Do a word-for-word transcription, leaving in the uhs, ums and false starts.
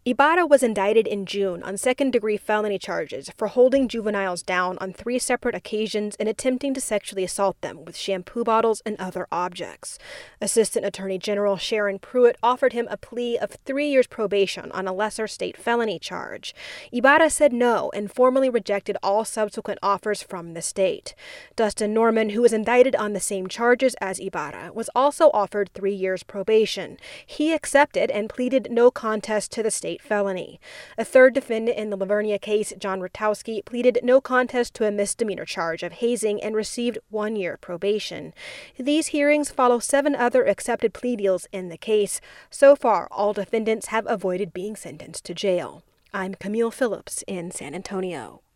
Ibarra was indicted in June on second-degree felony charges for holding juveniles down on three separate occasions and attempting to sexually assault them with shampoo bottles and other objects. Assistant Attorney General Sharon Pruitt offered him a plea of three years probation on a lesser state felony charge. Ibarra said no and formally rejected all subsequent offers from the state. Dustin Norman, who was indicted on the same charges as Ibarra, was also offered three years probation. He accepted and pleaded no contest to the state felony. A third defendant in the Lavernia case, John Rutowski, pleaded no contest to a misdemeanor charge of hazing and received one year probation. These hearings follow seven other accepted plea deals in the case. So far, all defendants have avoided being sentenced to jail. I'm Camille Phillips in San Antonio.